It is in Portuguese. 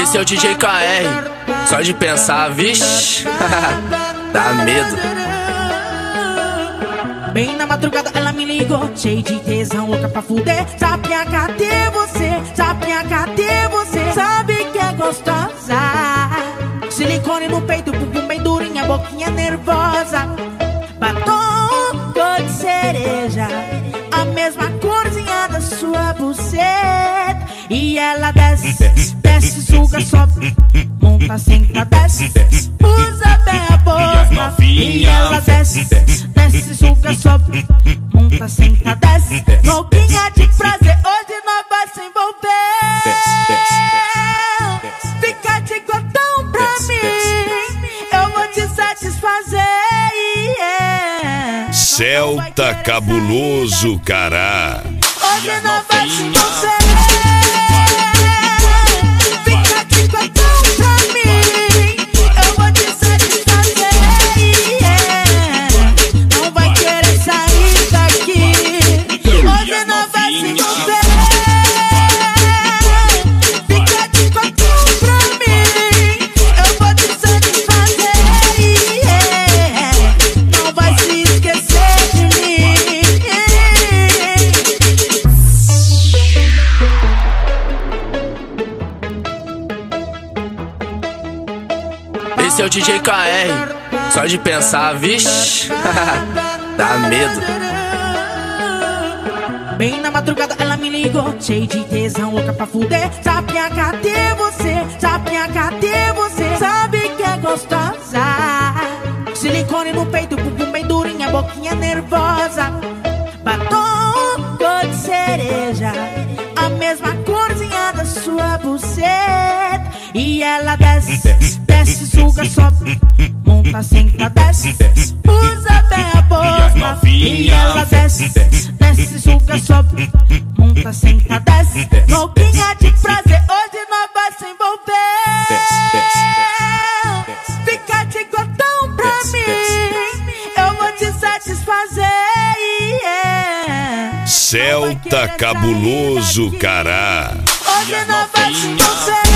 Esse é o DJ KR, só de pensar, vixe, dá medo. Bem na madrugada ela me ligou, cheio de tesão, louca pra fuder. Sapinha, cadê você? Sapinha, cadê você? Sabe que é gostosa. Silicone no peito, bumbum bem durinha, boquinha nervosa. Batom cor de cereja, a mesma corzinha da sua buceta. E ela desce, desce, suga, sobe, monta, senta, desce, usa bem a boca. E ela desce, desce, suga, sobe, monta, senta, desce, louquinha de prazer, hoje nós vai se envolver. Fica de gotão pra mim, eu vou te satisfazer. Celta Cabuloso, cará. Hoje nós vai se envolver. Fica de gotão pra mim, eu vou te satisfazer. Não vai querer sair daqui. Hoje nós vai se envolver. Fica de gotão pra mim, eu vou te satisfazer. Não vai se esquecer de mim. Esse é o DJ KR, só de pensar, vixe, dá medo. Bem na madrugada ela me ligou, cheio de tesão, louca pra fuder. Sapinha, cadê você? Sapinha, cadê você? Sabe que é gostosa. Silicone no peito, bumbum bem durinha, boquinha nervosa. Batom cor de cereja, a mesma corzinha da sua buceta. E ela desce, desce, suga, sobe, monta, senta, desce, usa bem a boca. E ela desce, desce, suga, sobe, monta, senta, desce, louquinha de prazer, hoje nós vai se envolver. Fica de gotão pra mim, eu vou te satisfazer. Celta Cabuloso, cará. Hoje nós vai se envolver.